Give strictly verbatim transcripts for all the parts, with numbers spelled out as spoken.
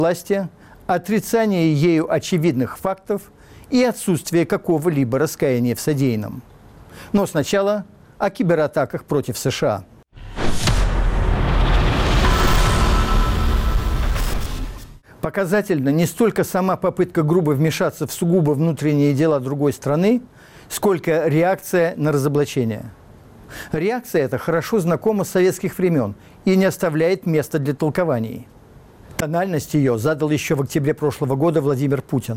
власти, отрицание ею очевидных фактов и отсутствие какого-либо раскаяния в содеянном. Но сначала о кибератаках против США. Показательна не столько сама попытка грубо вмешаться в сугубо внутренние дела другой страны, сколько реакция на разоблачение. Реакция эта хорошо знакома с советских времен и не оставляет места для толкований. Тональность ее задал еще в октябре прошлого года Владимир Путин.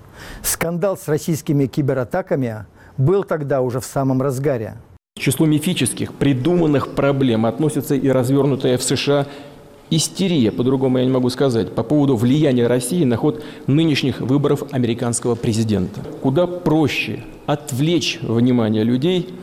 Скандал с российскими кибератаками был тогда уже в самом разгаре. К числу мифических, придуманных проблем относится и развернутая в США истерия, по-другому я не могу сказать, по поводу влияния России на ход нынешних выборов американского президента. Куда проще отвлечь внимание людей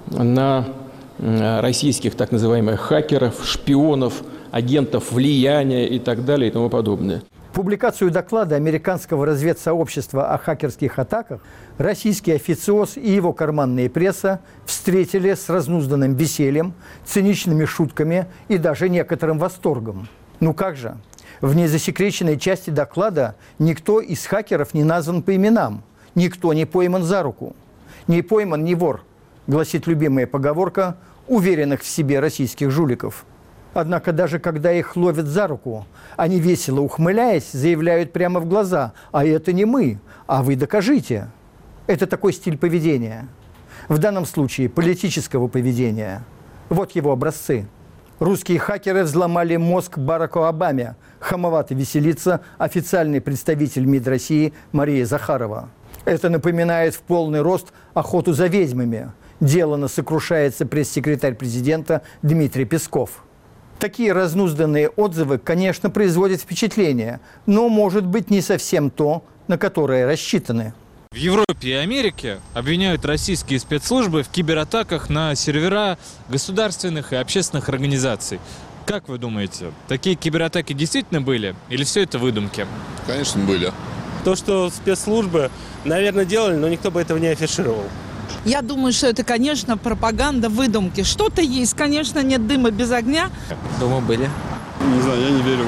на российских так называемых хакеров, шпионов, агентов влияния и так далее и тому подобное. Публикацию доклада американского разведсообщества о хакерских атаках российский официоз и его карманная пресса встретили с разнузданным весельем, циничными шутками и даже некоторым восторгом. Ну как же? В незасекреченной части доклада никто из хакеров не назван по именам, никто не пойман за руку. «Не пойман, не вор», гласит любимая поговорка уверенных в себе российских жуликов. Однако даже когда их ловят за руку, они, весело ухмыляясь, заявляют прямо в глаза: «А это не мы, а вы докажите». Это такой стиль поведения. В данном случае политического поведения. Вот его образцы. Русские хакеры взломали мозг Бараку Обаме. Хамовато веселится официальный представитель МИД России Мария Захарова. Это напоминает в полный рост охоту за ведьмами. Делано сокрушается пресс-секретарь президента Дмитрий Песков. Такие разнузданные отзывы, конечно, производят впечатление, но, может быть, не совсем то, на которое рассчитаны. В Европе и Америке обвиняют российские спецслужбы в кибератаках на сервера государственных и общественных организаций. Как вы думаете, такие кибератаки действительно были или все это выдумки? Конечно, были. То, что спецслужбы, наверное, делали, но никто бы этого не афишировал. Я думаю, что это, конечно, пропаганда, выдумки. Что-то есть, конечно, нет дыма без огня. Думаю, были. Не знаю, я не верю в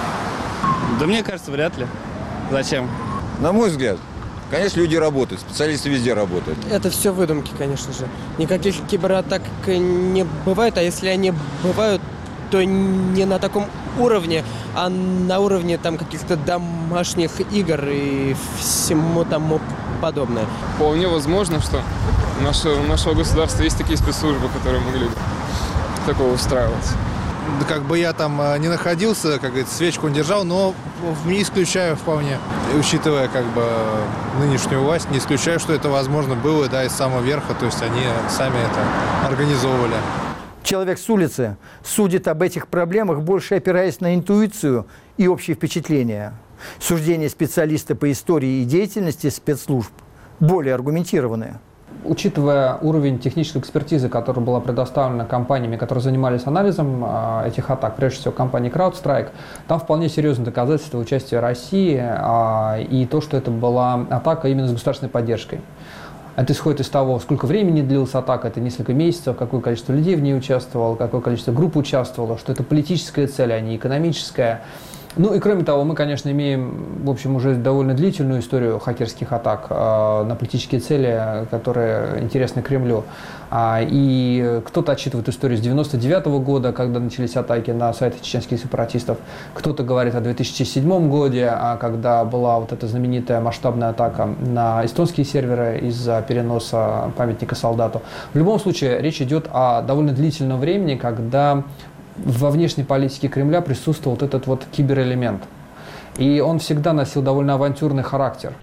это. Да мне кажется, вряд ли. Зачем? На мой взгляд, конечно, люди работают, специалисты везде работают. Это все выдумки, конечно же. Никаких кибератак не бывает, а если они бывают, то не на таком уровне, а на уровне там каких-то домашних игр и всему тому подобное. Вполне возможно, что у нашего, у нашего государства есть такие спецслужбы, которые могли такого устраивать. Да как бы я там не находился, как говорится, свечку он держал, но не исключаю вполне. И учитывая как бы нынешнюю власть, не исключаю, что это возможно было, да, из самого верха, то есть они сами это организовывали. Человек с улицы судит об этих проблемах, больше опираясь на интуицию и общие впечатления. Суждения специалиста по истории и деятельности спецслужб более аргументированные. Учитывая уровень технической экспертизы, которая была предоставлена компаниями, которые занимались анализом э, этих атак, прежде всего компании CrowdStrike, там вполне серьезные доказательства участия России э, и то, что это была атака именно с государственной поддержкой. Это исходит из того, сколько времени длилась атака, это несколько месяцев, какое количество людей в ней участвовало, какое количество групп участвовало, что это политическая цель, а не экономическая. Ну и кроме того, мы, конечно, имеем, в общем, уже довольно длительную историю хакерских атак э, на политические цели, которые интересны Кремлю. А, и кто-то отчитывает историю с девяносто девятого года, когда начались атаки на сайты чеченских сепаратистов. Кто-то говорит о две тысячи седьмом годе, а, когда была вот эта знаменитая масштабная атака на эстонские серверы из-за переноса памятника солдату. В любом случае, речь идет о довольно длительном времени, когда во внешней политике Кремля присутствовал вот этот вот киберэлемент. И он всегда носил довольно авантюрный характер.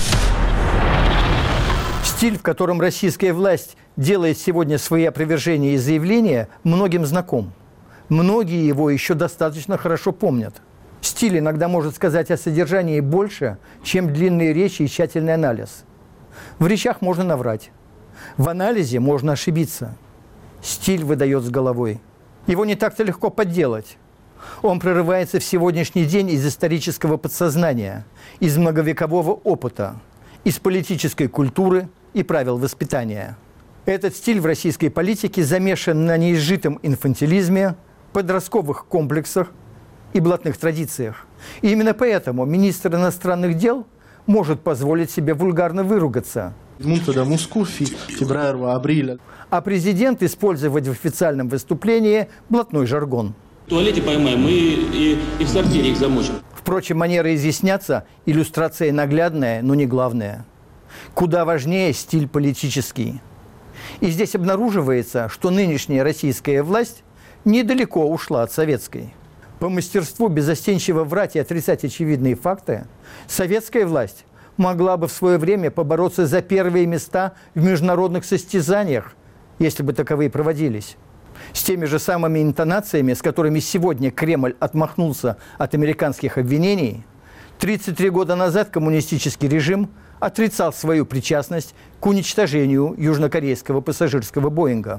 Стиль, в котором российская власть делает сегодня свои опровержения и заявления, многим знаком. Многие его еще достаточно хорошо помнят. Стиль иногда может сказать о содержании больше, чем длинные речи и тщательный анализ. В речах можно наврать. В анализе можно ошибиться. Стиль выдает с головой. Его не так-то легко подделать. Он прорывается в сегодняшний день из исторического подсознания, из многовекового опыта, из политической культуры и правил воспитания. Этот стиль в российской политике замешан на неизжитом инфантилизме, подростковых комплексах и блатных традициях. И именно поэтому министр иностранных дел может позволить себе вульгарно выругаться. А президент использовать в официальном выступлении блатной жаргон. В туалете поймаем, мы и, и в сортире их замочим. Впрочем, манера изъясняться – иллюстрация наглядная, но не главная. Куда важнее стиль политический. И здесь обнаруживается, что нынешняя российская власть недалеко ушла от советской. По мастерству беззастенчиво врать и отрицать очевидные факты, советская власть могла бы в свое время побороться за первые места в международных состязаниях, если бы таковые проводились. С теми же самыми интонациями, с которыми сегодня Кремль отмахнулся от американских обвинений, тридцать три года назад коммунистический режим отрицал свою причастность к уничтожению южнокорейского пассажирского «Боинга».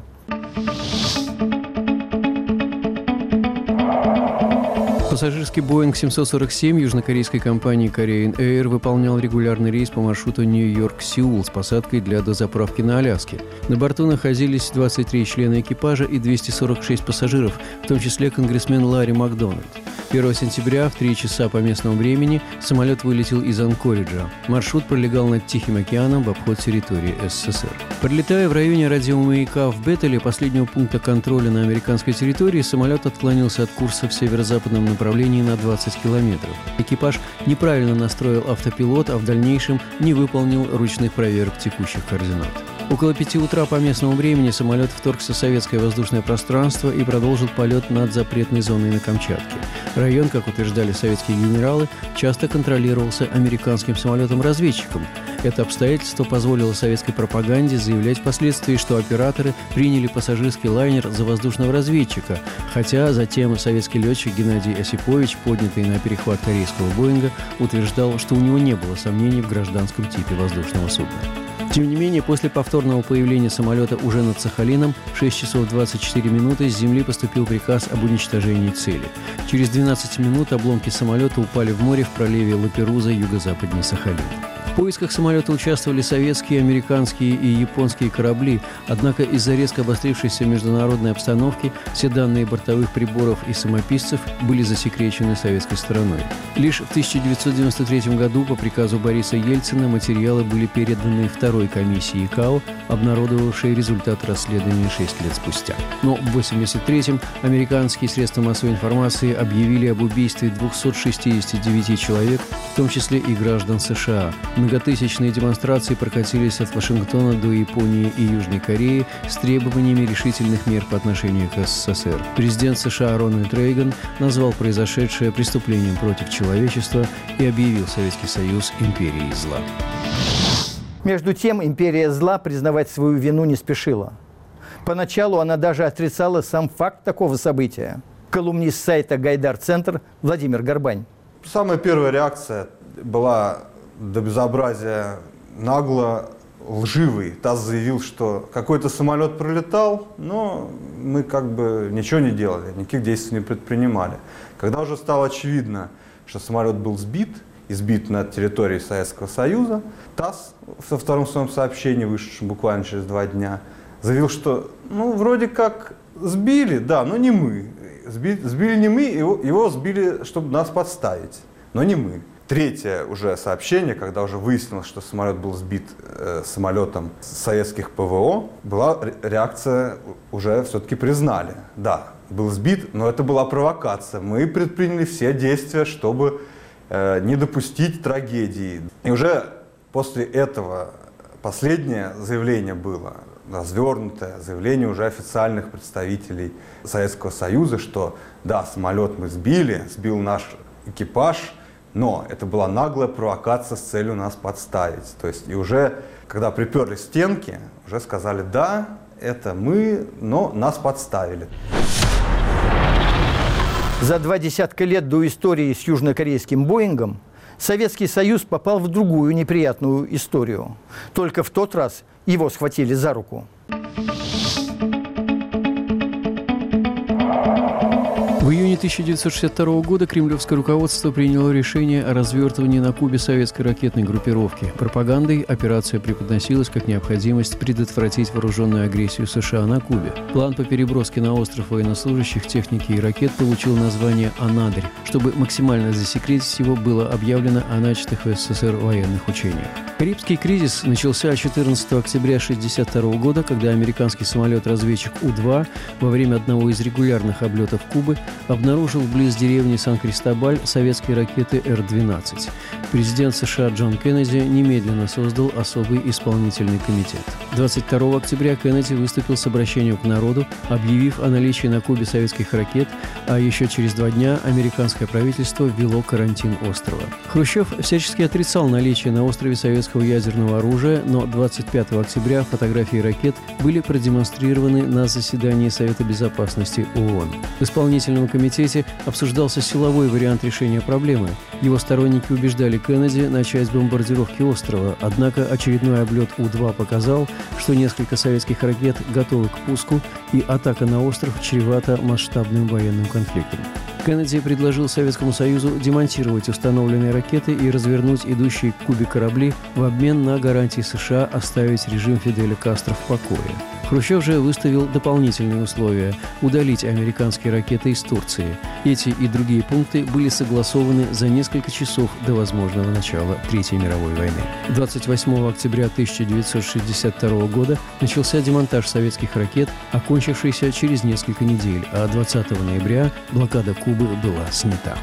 Пассажирский Боинг семьсот сорок семь южнокорейской компании Korean Air выполнял регулярный рейс по маршруту Нью-Йорк-Сеул с посадкой для дозаправки на Аляске. На борту находились двадцать три члена экипажа и двести сорок шесть пассажиров, в том числе конгрессмен Ларри Макдональд. первого сентября в три часа по местному времени самолет вылетел из Анкориджа. Маршрут пролегал над Тихим океаном в обход территории СССР. Пролетая в районе радиомаяка в Беттеле, последнего пункта контроля на американской территории, самолет отклонился от курса в северо-западном направлении на двадцать километров. Экипаж неправильно настроил автопилот, а в дальнейшем не выполнил ручных проверок текущих координат. Около пяти утра по местному времени самолет вторгся в советское воздушное пространство и продолжил полет над запретной зоной на Камчатке. Район, как утверждали советские генералы, часто контролировался американским самолетом-разведчиком. Это обстоятельство позволило советской пропаганде заявлять впоследствии, что операторы приняли пассажирский лайнер за воздушного разведчика, хотя затем советский летчик Геннадий Осипович, поднятый на перехват корейского «Боинга», утверждал, что у него не было сомнений в гражданском типе воздушного судна. Тем не менее, после повторного появления самолета уже над Сахалином в шесть часов двадцать четыре минуты с земли поступил приказ об уничтожении цели. Через двенадцать минут обломки самолета упали в море в проливе Лаперуза юго-западнее Сахалина. В поисках самолета участвовали советские, американские и японские корабли, однако из-за резко обострившейся международной обстановки все данные бортовых приборов и самописцев были засекречены советской стороной. Лишь в тысяча девятьсот девяносто третьем году по приказу Бориса Ельцина материалы были переданы второй комиссии ИКАО, обнародовавшей результат расследования шесть лет спустя. Но в восемьдесят третьем американские средства массовой информации объявили об убийстве двухсот шестидесяти девяти человек, в том числе и граждан США. Многотысячные демонстрации прокатились от Вашингтона до Японии и Южной Кореи с требованиями решительных мер по отношению к СССР. Президент США Рональд Рейган назвал произошедшее преступлением против человечества и объявил Советский Союз империей зла. Между тем, империя зла признавать свою вину не спешила. Поначалу она даже отрицала сам факт такого события. Колумнист сайта «Гайдар-центр» Владимир Горбань. Самая первая реакция была до безобразия нагло лживый. ТАСС заявил, что какой-то самолет пролетал, но мы как бы ничего не делали, никаких действий не предпринимали. Когда уже стало очевидно, что самолет был сбит, и сбит на территории Советского Союза, ТАСС со втором своем сообщении, вышедшем буквально через два дня, заявил, что ну вроде как сбили, да, но не мы. Сбили, сбили не мы, его, его сбили, чтобы нас подставить, но не мы. Третье уже сообщение, когда уже выяснилось, что самолет был сбит э, самолетом советских ПВО, была реакция, уже все-таки признали. Да, был сбит, но это была провокация. Мы предприняли все действия, чтобы э, не допустить трагедии. И уже после этого последнее заявление было, развернутое заявление уже официальных представителей Советского Союза, что да, самолет мы сбили, сбил наш экипаж, но это была наглая провокация с целью нас подставить. То есть и уже, когда приперли стенки, уже сказали, да, это мы, но нас подставили. За два десятка лет до истории с южнокорейским «Боингом» Советский Союз попал в другую неприятную историю. Только в тот раз его схватили за руку. В июне тысяча девятьсот шестьдесят второго года кремлевское руководство приняло решение о развертывании на Кубе советской ракетной группировки. Пропагандой операция преподносилась как необходимость предотвратить вооруженную агрессию США на Кубе. План по переброске на остров военнослужащих, техники и ракет получил название «Анадырь». Чтобы максимально засекретить его, было объявлено о начатых в СССР военных учениях. Карибский кризис начался четырнадцатого октября тысяча девятьсот шестьдесят второго года, когда американский самолет-разведчик У-два во время одного из регулярных облетов Кубы обнаружил близ деревни Сан-Кристобаль советские ракеты Р двенадцать. Президент США Джон Кеннеди немедленно создал особый исполнительный комитет. двадцать второго октября Кеннеди выступил с обращением к народу, объявив о наличии на Кубе советских ракет, а еще через два дня американское правительство ввело карантин острова. Хрущев всячески отрицал наличие на острове советского ядерного оружия, но двадцать пятого октября фотографии ракет были продемонстрированы на заседании Совета Безопасности ООН. В исполнительном комитете обсуждался силовой вариант решения проблемы. Его сторонники убеждали Кеннеди начать бомбардировки острова, однако очередной облет У-два показал, что несколько советских ракет готовы к пуску, и атака на остров чревата масштабным военным конфликтом. Кеннеди предложил Советскому Союзу демонтировать установленные ракеты и развернуть идущие к Кубе корабли в обмен на гарантии США оставить режим Фиделя Кастро в покое. Хрущев же выставил дополнительные условия – удалить американские ракеты из Турции. Эти и другие пункты были согласованы за несколько часов до возможного начала Третьей мировой войны. двадцать восьмого октября тысяча девятьсот шестьдесят второго года начался демонтаж советских ракет, окончившийся через несколько недель, а двадцатого ноября блокада Кубы была снята.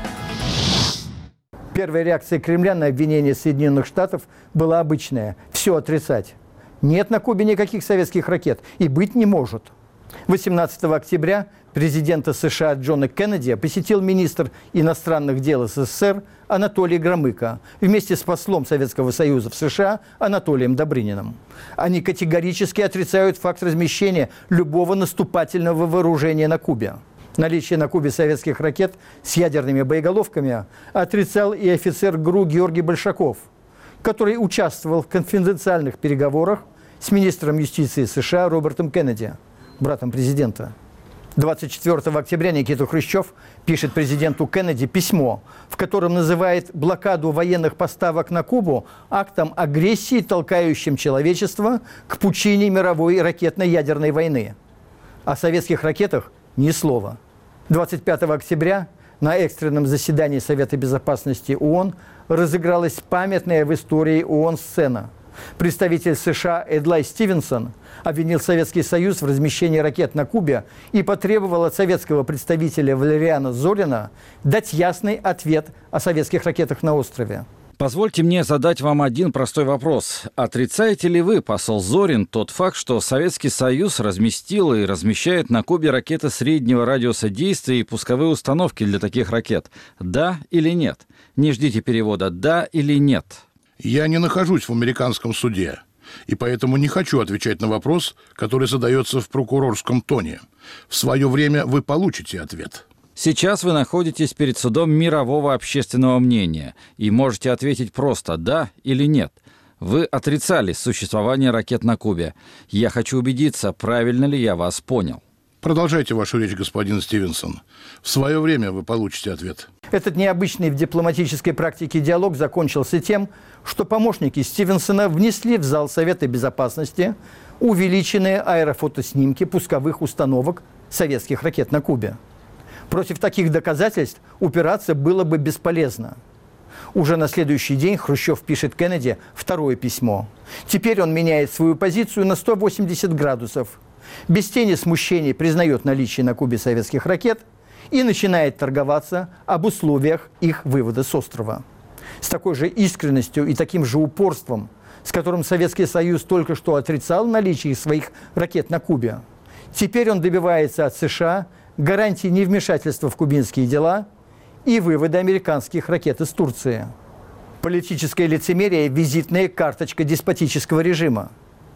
Первая реакция Кремля на обвинение Соединенных Штатов была обычная – все отрицать. Нет на Кубе никаких советских ракет и быть не может. восемнадцатого октября президента США Джона Кеннеди посетил министр иностранных дел СССР Анатолий Громыко вместе с послом Советского Союза в США Анатолием Добрыниным. Они категорически отрицают факт размещения любого наступательного вооружения на Кубе. Наличие на Кубе советских ракет с ядерными боеголовками отрицал и офицер ГРУ Георгий Большаков, который участвовал в конфиденциальных переговорах с министром юстиции США Робертом Кеннеди, братом президента. двадцать четвёртого октября Никита Хрущев пишет президенту Кеннеди письмо, в котором называет блокаду военных поставок на Кубу актом агрессии, толкающим человечество к пучине мировой ракетно-ядерной войны. О советских ракетах ни слова. двадцать пятого октября на экстренном заседании Совета Безопасности ООН разыгралась памятная в истории ООН сцена. Представитель США Эдлай Стивенсон обвинил Советский Союз в размещении ракет на Кубе и потребовал от советского представителя Валериана Зорина дать ясный ответ о советских ракетах на острове. Позвольте мне задать вам один простой вопрос. Отрицаете ли вы, посол Зорин, тот факт, что Советский Союз разместил и размещает на Кубе ракеты среднего радиуса действия и пусковые установки для таких ракет? Да или нет? Не ждите перевода «да» или «нет». Я не нахожусь в американском суде, и поэтому не хочу отвечать на вопрос, который задается в прокурорском тоне. В свое время вы получите ответ. Сейчас вы находитесь перед судом мирового общественного мнения и можете ответить просто «да» или «нет». Вы отрицали существование ракет на Кубе. Я хочу убедиться, правильно ли я вас понял. Продолжайте вашу речь, господин Стивенсон. В свое время вы получите ответ. Этот необычный в дипломатической практике диалог закончился тем, что помощники Стивенсона внесли в зал Совета Безопасности увеличенные аэрофотоснимки пусковых установок советских ракет на Кубе. Против таких доказательств упираться было бы бесполезно. Уже на следующий день Хрущев пишет Кеннеди второе письмо. Теперь он меняет свою позицию на сто восемьдесят градусов. Без тени смущений признает наличие на Кубе советских ракет и начинает торговаться об условиях их вывода с острова. С такой же искренностью и таким же упорством, с которым Советский Союз только что отрицал наличие своих ракет на Кубе, теперь он добивается от США гарантии невмешательства в кубинские дела и вывода американских ракет из Турции. Политическое лицемерие – визитная карточка деспотического режима.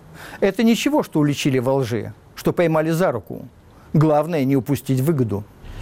Это ничего, что уличили во лжи, что поймали за руку. Главное – не упустить выгоду.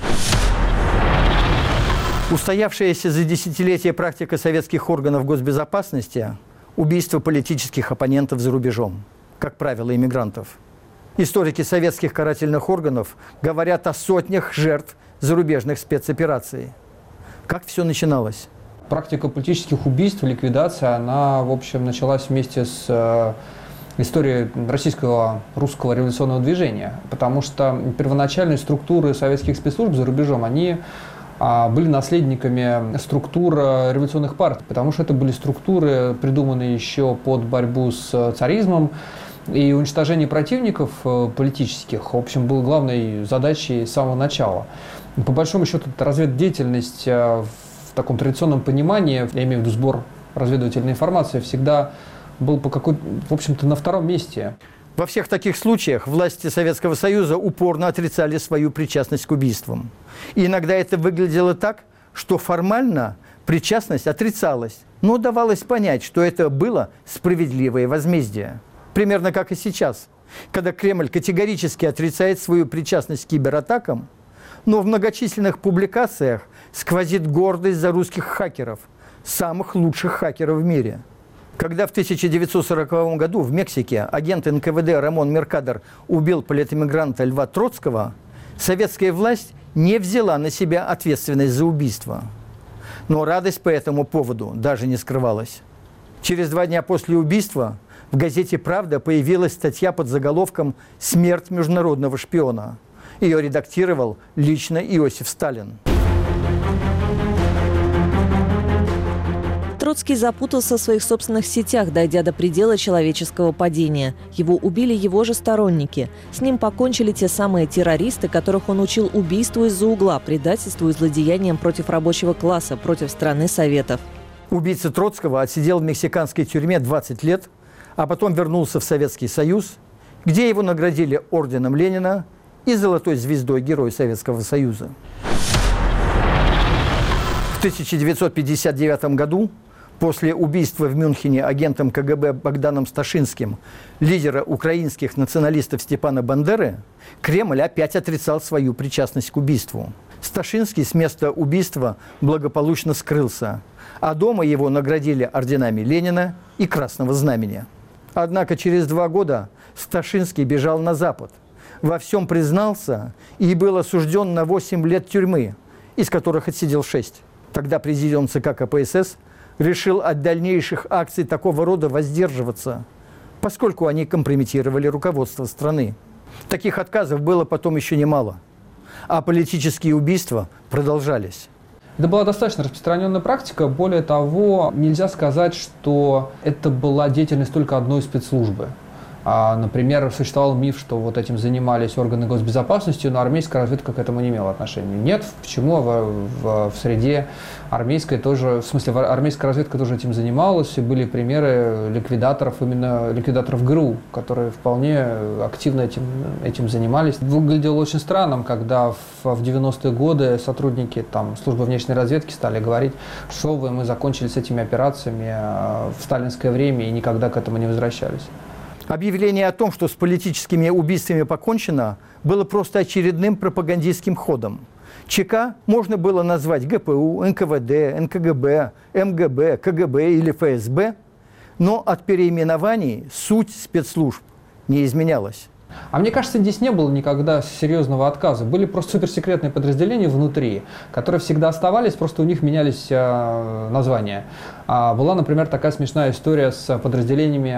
Устоявшаяся за десятилетия практика советских органов госбезопасности – убийство политических оппонентов за рубежом, как правило, иммигрантов. Историки советских карательных органов говорят о сотнях жертв зарубежных спецопераций. Как все начиналось? Практика политических убийств, ликвидация, она, в общем, началась вместе с э, историей российского русского революционного движения, потому что первоначальные структуры советских спецслужб за рубежом, они э, были наследниками структур революционных партий, потому что это были структуры, придуманные еще под борьбу с царизмом, и уничтожение противников э, политических, в общем, было главной задачей с самого начала. По большому счету, разведдеятельность э, в таком традиционном понимании, я имею в виду сбор разведывательной информации, всегда был по какой, в общем-то, на втором месте. Во всех таких случаях власти Советского Союза упорно отрицали свою причастность к убийствам. И иногда это выглядело так, что формально причастность отрицалась, но давалось понять, что это было справедливое возмездие. Примерно как и сейчас, когда Кремль категорически отрицает свою причастность к кибератакам, но в многочисленных публикациях сквозит гордость за русских хакеров, самых лучших хакеров в мире. Когда в тысяча девятьсот сороковом году в Мексике агент эн ка вэ дэ Рамон Меркадер убил политэмигранта Льва Троцкого, советская власть не взяла на себя ответственность за убийство. Но радость по этому поводу даже не скрывалась. Через два дня после убийства в газете «Правда» появилась статья под заголовком «Смерть международного шпиона». Ее редактировал лично Иосиф Сталин. Троцкий запутался в своих собственных сетях, дойдя до предела человеческого падения. Его убили его же сторонники. С ним покончили те самые террористы, которых он учил убийству из-за угла, предательству и злодеяниям против рабочего класса, против страны Советов. Убийца Троцкого отсидел в мексиканской тюрьме двадцать лет, а потом вернулся в Советский Союз, где его наградили орденом Ленина и золотой звездой Героя Советского Союза. В тысяча девятьсот пятьдесят девятом году, после убийства в Мюнхене агентом ка гэ бэ Богданом Сташинским лидера украинских националистов Степана Бандеры, Кремль опять отрицал свою причастность к убийству. Сташинский с места убийства благополучно скрылся, а дома его наградили орденами Ленина и Красного Знамени. Однако через два года Сташинский бежал на Запад, во всем признался и был осужден на восемь лет тюрьмы, из которых отсидел шесть. Тогда президиум цэ ка ка пэ эс эс решил от дальнейших акций такого рода воздерживаться, поскольку они компрометировали руководство страны. Таких отказов было потом еще немало, а политические убийства продолжались. Это была достаточно распространенная практика. Более того, нельзя сказать, что это была деятельность только одной спецслужбы. А, например, существовал миф, что вот этим занимались органы госбезопасности, но армейская разведка к этому не имела отношения. Нет, почему? В, в, в среде армейской тоже, в смысле, армейская разведка тоже этим занималась, и были примеры ликвидаторов, именно ликвидаторов гэ эр у, которые вполне активно этим, этим занимались. Выглядело очень странным, когда в, в девяностые годы сотрудники там, службы внешней разведки стали говорить, что вы, мы закончили с этими операциями в сталинское время и никогда к этому не возвращались. Объявление о том, что с политическими убийствами покончено, было просто очередным пропагандистским ходом. ЧК можно было назвать гэ пэ у, эн ка вэ дэ, эн ка гэ бэ, эм гэ бэ, ка гэ бэ или эф эс бэ, но от переименований суть спецслужб не изменялась. А мне кажется, здесь не было никогда серьезного отказа. Были просто суперсекретные подразделения внутри, которые всегда оставались, просто у них менялись э, названия. А была, например, такая смешная история с подразделениями,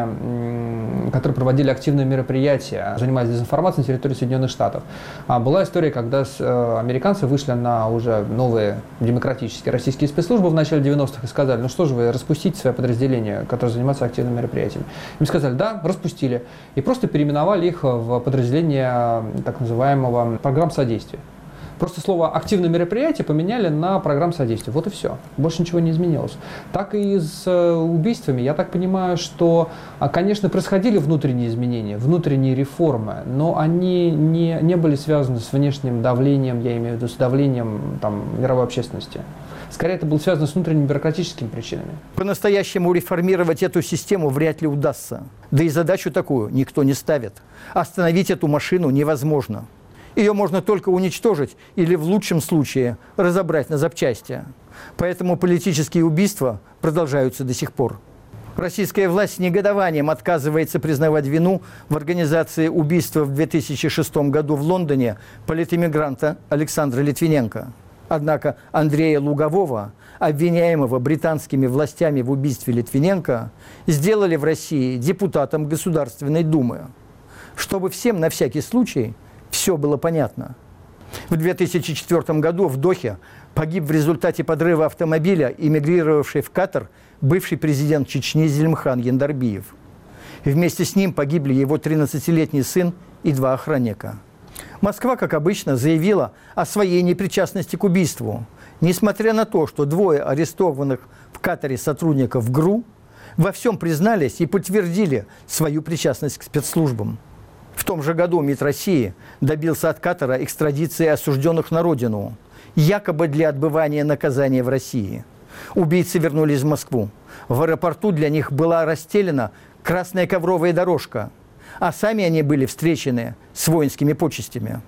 м, которые проводили активные мероприятия, занимались дезинформацией на территории Соединенных Штатов. А была история, когда с, э, американцы вышли на уже новые демократические российские спецслужбы в начале девяностых и сказали, ну что же вы, распустите свои подразделения, которые занимаются активными мероприятиями. Им сказали, да, распустили. И просто переименовали их в подразделение так называемого программ содействия. Просто слово «активное мероприятие» поменяли на программ содействия. Вот и все. Больше ничего не изменилось. Так и с убийствами. Я так понимаю, что, конечно, происходили внутренние изменения, внутренние реформы, но они не, не были связаны с внешним давлением, я имею в виду с давлением там, мировой общественности. Скорее, это было связано с внутренними бюрократическими причинами. По-настоящему реформировать эту систему вряд ли удастся. Да и задачу такую никто не ставит. Остановить эту машину невозможно. Ее можно только уничтожить или, в лучшем случае, разобрать на запчасти. Поэтому политические убийства продолжаются до сих пор. Российская власть с негодованием отказывается признавать вину в организации убийства в две тысячи шестом году в Лондоне политэмигранта Александра Литвиненко. Однако Андрея Лугового, обвиняемого британскими властями в убийстве Литвиненко, сделали в России депутатом Государственной Думы. Чтобы всем на всякий случай все было понятно. В две тысячи четвёртом году в Дохе погиб в результате подрыва автомобиля, эмигрировавший в Катар, бывший президент Чечни Зельмхан Яндарбиев. Вместе с ним погибли его тринадцатилетний сын и два охранника. Москва, как обычно, заявила о своей непричастности к убийству, несмотря на то, что двое арестованных в Катаре сотрудников ГРУ во всем признались и подтвердили свою причастность к спецслужбам. В том же году МИД России добился от Катара экстрадиции осужденных на родину, якобы для отбывания наказания в России. Убийцы вернулись в Москву. В аэропорту для них была расстелена красная ковровая дорожка, а сами они были встречены с воинскими почестями.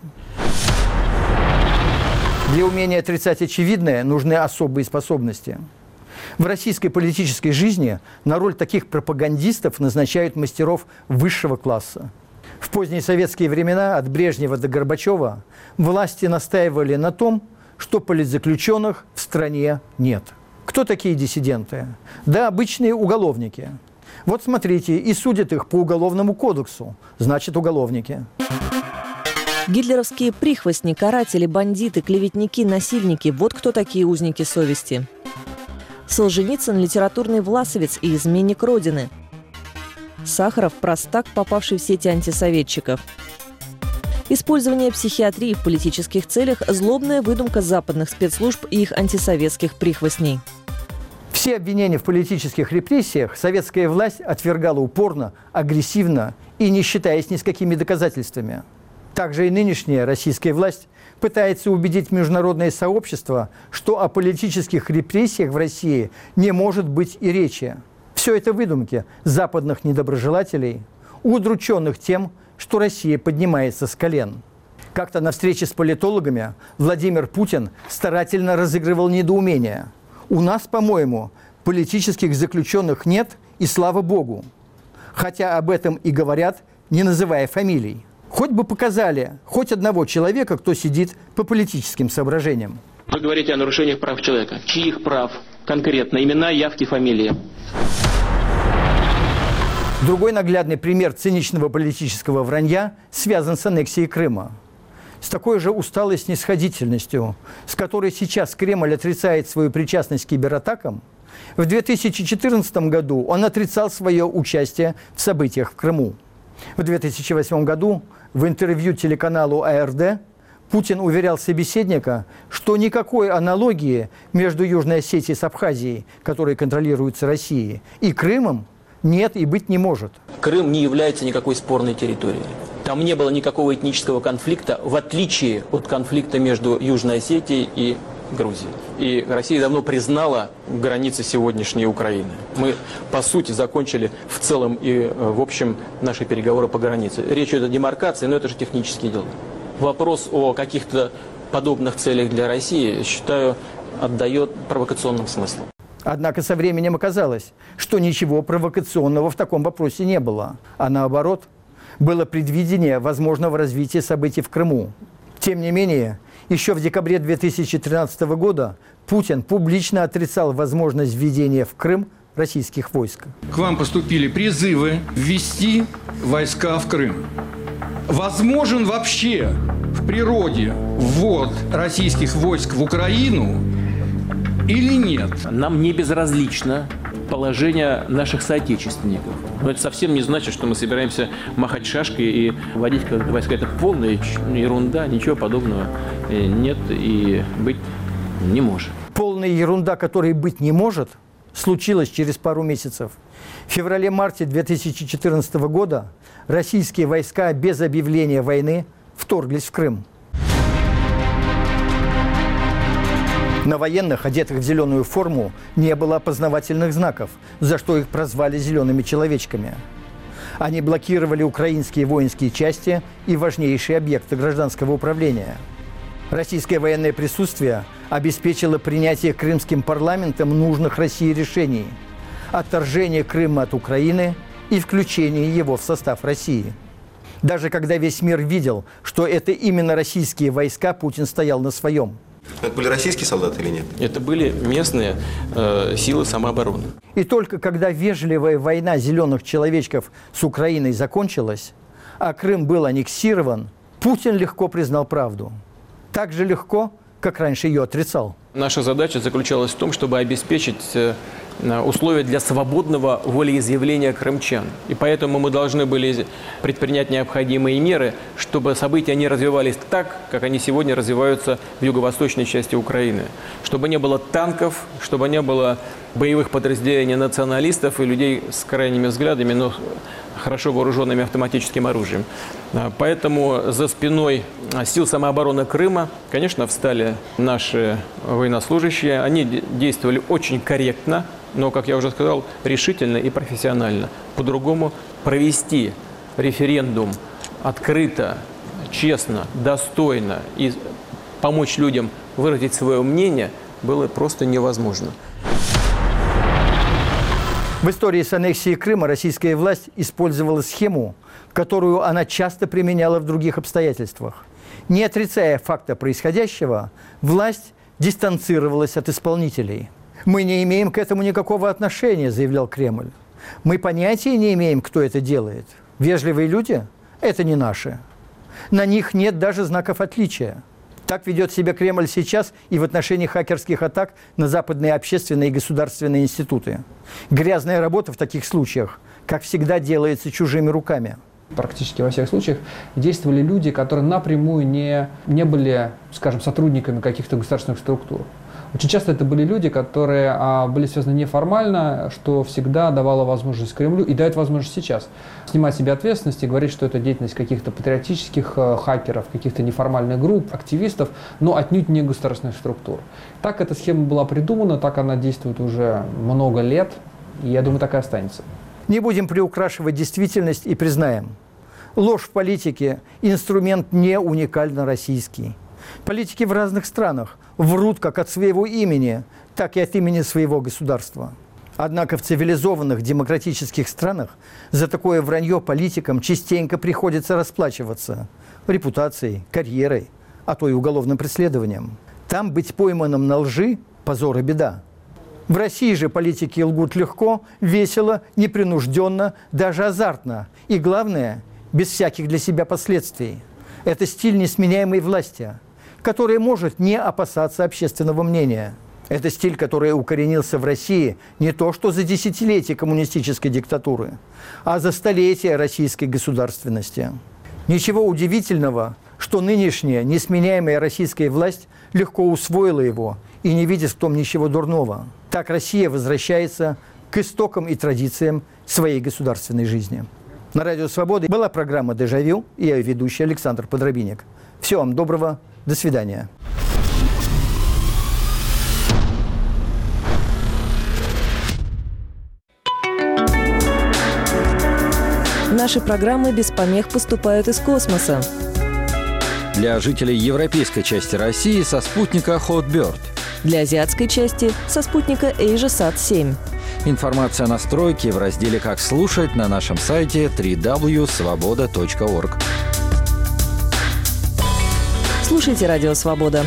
Для умения отрицать очевидное нужны особые способности. В российской политической жизни на роль таких пропагандистов назначают мастеров высшего класса. В поздние советские времена, от Брежнева до Горбачева, власти настаивали на том, что политзаключенных в стране нет. Кто такие диссиденты? Да, обычные уголовники. Вот смотрите, и судят их по уголовному кодексу, значит, уголовники. Гитлеровские прихвостни, каратели, бандиты, клеветники, насильники – вот кто такие узники совести. Солженицын – литературный власовец и изменник Родины. Сахаров – простак, попавший в сети антисоветчиков. Использование психиатрии в политических целях – злобная выдумка западных спецслужб и их антисоветских прихвостней. Все обвинения в политических репрессиях советская власть отвергала упорно, агрессивно и не считаясь ни с какими доказательствами. Также и нынешняя российская власть пытается убедить международное сообщество, что о политических репрессиях в России не может быть и речи. Все это выдумки западных недоброжелателей, удрученных тем, что Россия поднимается с колен. Как-то на встрече с политологами Владимир Путин старательно разыгрывал недоумение. У нас, по-моему, политических заключенных нет, и слава богу. Хотя об этом и говорят, не называя фамилий. Хоть бы показали хоть одного человека, кто сидит по политическим соображениям. Вы говорите о нарушениях прав человека. Чьих прав? Конкретно имена, явки, фамилии. Другой наглядный пример циничного политического вранья связан с аннексией Крыма. С такой же усталой снисходительностью, с которой сейчас Кремль отрицает свою причастность к кибератакам, в две тысячи четырнадцатом году он отрицал свое участие в событиях в Крыму. В две тысячи восьмом году в интервью телеканалу А Эр Дэ Путин уверял собеседника, что никакой аналогии между Южной Осетией с Абхазией, которые контролируются Россией, и Крымом нет и быть не может. Крым не является никакой спорной территорией. Там не было никакого этнического конфликта, в отличие от конфликта между Южной Осетией и Грузией. И Россия давно признала границы сегодняшней Украины. Мы, по сути, закончили в целом и в общем наши переговоры по границе. Речь идет о демаркации, но это же технические дела. Вопрос о каких-то подобных целях для России, считаю, отдает провокационным смыслом. Однако со временем оказалось, что ничего провокационного в таком вопросе не было, а наоборот, было предвидение возможного развития событий в Крыму. Тем не менее, еще в декабре две тысячи тринадцатого года Путин публично отрицал возможность введения в Крым российских войск. К вам поступили призывы ввести войска в Крым. Возможен вообще в природе ввод российских войск в Украину или нет? Нам не безразлично положение наших соотечественников. Но это совсем не значит, что мы собираемся махать шашкой и вводить войска. Это полная ерунда, ничего подобного нет и быть не может. Полная ерунда, которой быть не может, случилась через пару месяцев. В феврале-марте две тысячи четырнадцатого года российские войска без объявления войны вторглись в Крым. На военных, одетых в зеленую форму, не было опознавательных знаков, за что их прозвали «зелеными человечками». Они блокировали украинские воинские части и важнейшие объекты гражданского управления. Российское военное присутствие обеспечило принятие крымским парламентом нужных России решений. отторжение Крыма от Украины и включение его в состав России. Даже когда весь мир видел, что это именно российские войска, Путин стоял на своем. Это были российские солдаты или нет? Это были местные э, силы самообороны. И только когда вежливая война зеленых человечков с Украиной закончилась, а Крым был аннексирован, Путин легко признал правду. Так же легко, как раньше ее отрицал. Наша задача заключалась в том, чтобы обеспечить условия для свободного волеизъявления крымчан. И поэтому мы должны были предпринять необходимые меры, чтобы события не развивались так, как они сегодня развиваются в юго-восточной части Украины. Чтобы не было танков, чтобы не было боевых подразделений националистов и людей с крайними взглядами, но хорошо вооруженными автоматическим оружием. Поэтому за спиной сил самообороны Крыма, конечно, встали наши военнослужащие. Они действовали очень корректно, но, как я уже сказал, решительно и профессионально. По-другому провести референдум открыто, честно, достойно и помочь людям выразить свое мнение было просто невозможно. В истории с аннексией Крыма российская власть использовала схему, которую она часто применяла в других обстоятельствах. Не отрицая факта происходящего, власть дистанцировалась от исполнителей. «Мы не имеем к этому никакого отношения», – заявлял Кремль. «Мы понятия не имеем, кто это делает. Вежливые люди – это не наши. На них нет даже знаков отличия». Так ведет себя Кремль сейчас и в отношении хакерских атак на западные общественные и государственные институты. Грязная работа в таких случаях, как всегда, делается чужими руками. Практически во всех случаях действовали люди, которые напрямую не, не были, скажем, сотрудниками каких-то государственных структур. Очень часто это были люди, которые а, были связаны неформально, что всегда давало возможность Кремлю и дает возможность сейчас снимать себе ответственность и говорить, что это деятельность каких-то патриотических а, хакеров, каких-то неформальных групп, активистов, но отнюдь не государственных структур. Так эта схема была придумана, так она действует уже много лет, и я думаю, так и останется. Не будем приукрашивать действительность и признаем, ложь в политике – инструмент не уникально российский. Политики в разных странах врут как от своего имени, так и от имени своего государства. Однако в цивилизованных демократических странах за такое вранье политикам частенько приходится расплачиваться репутацией, карьерой, а то и уголовным преследованием. Там быть пойманным на лжи – позор и беда. В России же политики лгут легко, весело, непринужденно, даже азартно. И главное – без всяких для себя последствий. Это стиль несменяемой власти, который может не опасаться общественного мнения. Это стиль, который укоренился в России не то что за десятилетия коммунистической диктатуры, а за столетия российской государственности. Ничего удивительного, что нынешняя несменяемая российская власть легко усвоила его и не видит в том ничего дурного. Так Россия возвращается к истокам и традициям своей государственной жизни. На Радио Свобода была программа «Дежавю» и я ведущий Александр Подробинник. Всего вам доброго. До свидания. Наши программы без помех поступают из космоса. Для жителей европейской части России со спутника Hotbird. Для азиатской части со спутника AsiaSat семь. Информация о настройке в разделе «Как слушать» на нашем сайте дабл ю дабл ю дабл ю точка свобода точка орг. Слушайте «Радио Свобода».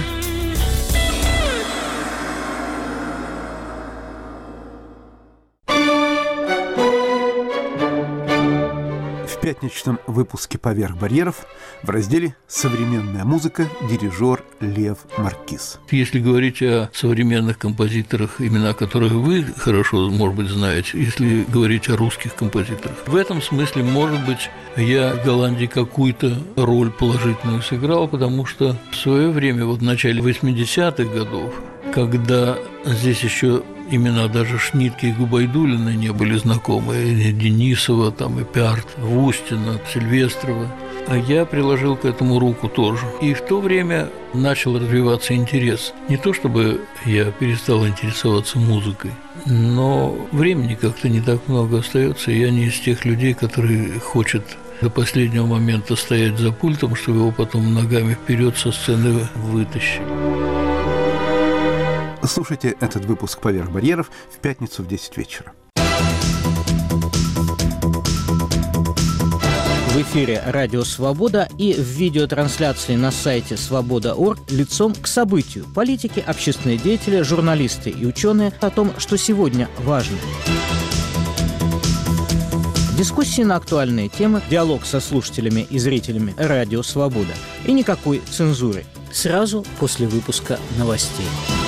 В пятничном выпуске «Поверх барьеров» в разделе «Современная музыка» дирижер Лев Маркиз. Если говорить о современных композиторах, имена которых вы хорошо, может быть, знаете, если говорить о русских композиторах, в этом смысле, может быть, я в Голландии какую-то роль положительную сыграл, потому что в свое время, вот в начале восьмидесятых годов, когда здесь еще имена даже Шнитке и Губайдуллина не были знакомы, и Денисова, там, и Пиарт, Вустина, Сильвестрова. А я приложил к этому руку тоже. И в то время начал развиваться интерес. Не то чтобы я перестал интересоваться музыкой, но времени как-то не так много остается, и я не из тех людей, которые хотят до последнего момента стоять за пультом, чтобы его потом ногами вперед со сцены вытащить. Слушайте этот выпуск «Поверх барьеров» в пятницу в десять вечера. В эфире «Радио Свобода» и в видеотрансляции на сайте свобода точка орг лицом к событию. Политики, общественные деятели, журналисты и ученые о том, что сегодня важно. Дискуссии на актуальные темы, диалог со слушателями и зрителями «Радио Свобода» и никакой цензуры. Сразу после выпуска новостей.